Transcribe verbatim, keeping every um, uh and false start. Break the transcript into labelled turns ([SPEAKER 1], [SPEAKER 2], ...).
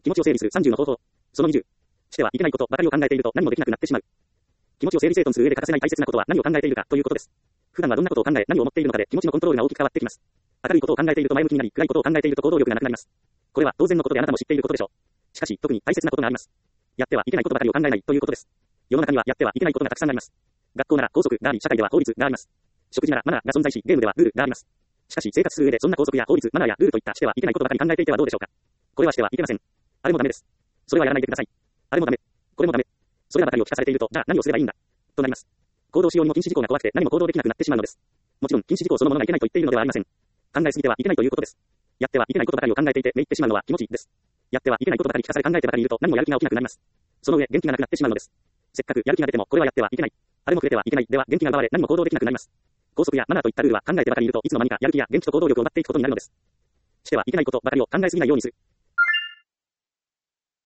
[SPEAKER 1] 気持ちを整理するさんじゅうの方法。そのにじゅう。してはいけないことばかりを考えていると何もできなくなってしまう。気持ちを整理整頓する上で欠かせない大切なことは何を考えているかということです。普段はどんなことを考え何を思っているのかで気持ちのコントロールが大きく変わってきます。明るいことを考えていると前向きになり、暗いことを考えていると行動力がなくなります。これは当然のことであなたも知っていることでしょう。しかし特に大切なことがあります。やってはいけないことばかりを考えないということです。世の中にはやってはいけないことがたくさんあります。学校なら校則があり、社会では法律があります。食事ならマナーが存在し、ゲームではルールがあります。しかし生活する上でそんな校則や法律、マナーやルールといったしてはいけないことばかり考えていてはどうでしょうか。これはしてはいけません。あれもダメです。それはやらないでください。あれもダメ。これもダメ。それらばかりを聞かされていると、じゃあ何をすればいいんだとなります。行動しようにも禁止事項が怖くて何も行動できなくなってしまうのです。もちろん禁止事項そのものがいけないと言っているのではありません。考えすぎてはいけないということです。やってはいけないことばかりを考えていてめいってしまうのは気持ちです。やってはいけないことばかり聞かされ考えてばかりいると何もやる気が起きなくなります。その上元気がなくなってしまうのです。せっかくやる気が出てもこれはやってはいけない。あれも触れてはいけないでは元気が奪われ何も行動できなくなります。校則やマナーといったルールは考えてばかりいるといつの間にかやる気や元気と行動力を奪っていくことになるのです。してはいけないことばかりを考えすぎないようにする。